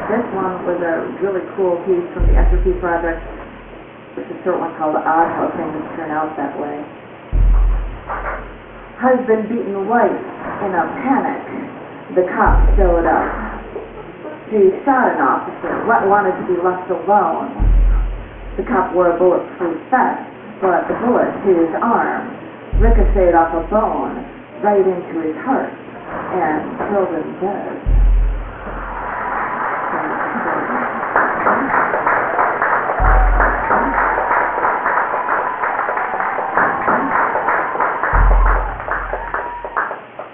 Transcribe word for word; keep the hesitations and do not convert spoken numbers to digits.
This one was a really cool piece from the Entropy Project. It's a short one called Odd How Things Turn Out That Way. Husband beaten wife in a panic. The cop showed up. He shot an officer, wanted to be left alone. The cop wore a bulletproof vest, but the bullet hit his arm, ricocheted off a bone right into his heart, and killed him dead.